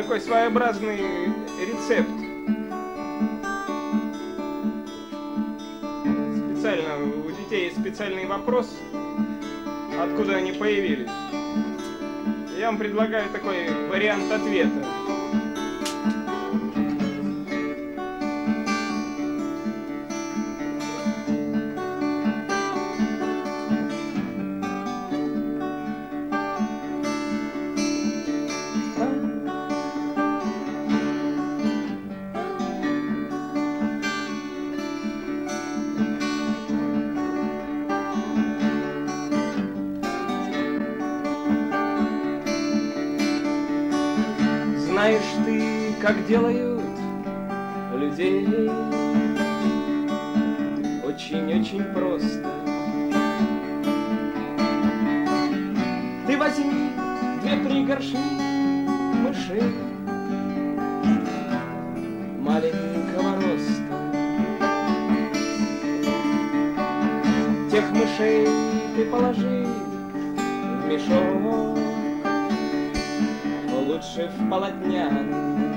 такой своеобразный рецепт. Специально у детей есть специальный вопрос, откуда они появились. Я вам предлагаю такой вариант ответа. Знаешь ты, как делают людей? Очень-очень просто. Ты возьми 2-3 горшни мышей маленького роста. Тех мышей ты положи в мешок, лучше в полотняный.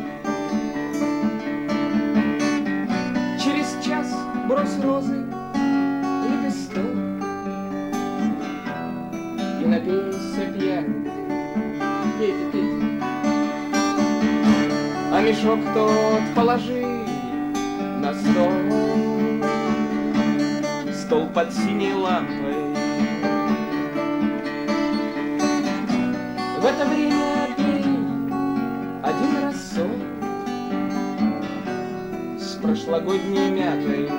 Через час брось розы лепесток и напейся пьян. Пейте, пейте. А мешок тот положи на стол, стол под синей лампой. В это время один рассол с прошлогодней мятой.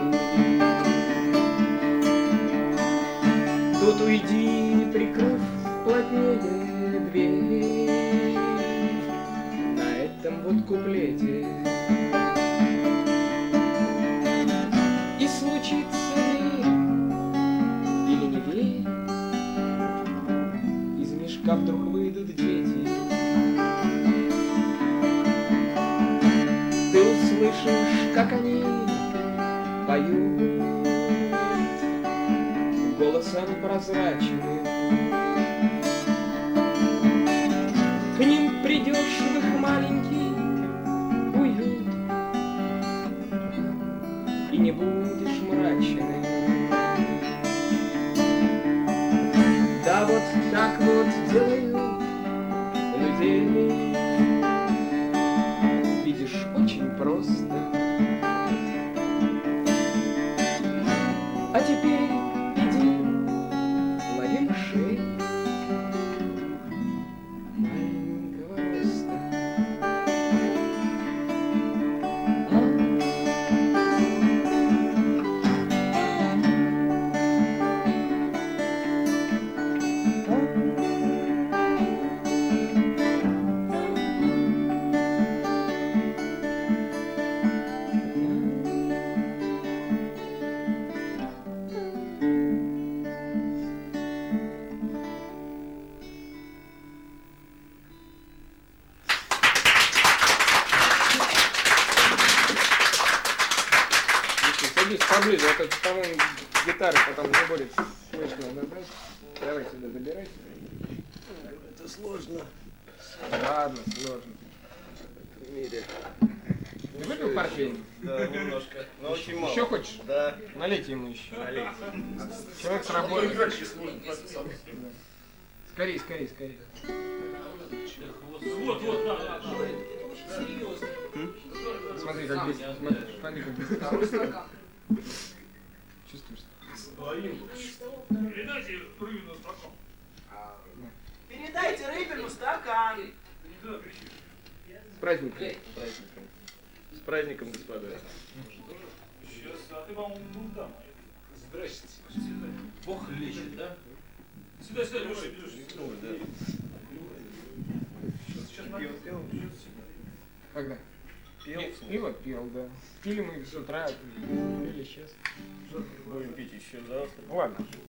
Тут уйди, прикрыв плотнее дверь на этом вот куплете. И случится ли или не верь, из мешка вдруг выйдут дети. Ты услышишь, как они поют голосом прозрачным. К ним придешь в их маленький уют и не будешь мрачным. Да вот так вот делают людей. Видишь, очень просто. А теперь иди, лови мышей маленького роста. Садись поближе, а то, по-моему, гитары потом не будет слышно. Давай сюда, забирайся. Это сложно. Ладно, сложно. В мире. Ты выпил портвейн? Да, немножко. Но очень мало. Еще хочешь? Да. Налейте ему еще. Налейте. Человек с работы. Скорей, скорей, скорей. Вот, да. Смотри, как без... Смотри, как без... Чувствуешь? Передайте Рыбину стакан. Передайте Рыбину стакан. С праздником. С праздником, господа. Сейчас, а ты, по-моему, был там. Здрасте. Бог лечит, да? Сюда, Леша, Ой, да. Сейчас Пел. Когда? Пел. Пиво пил, да. Пили мы с утра, пили сейчас. Будем пить еще завтра. Ладно.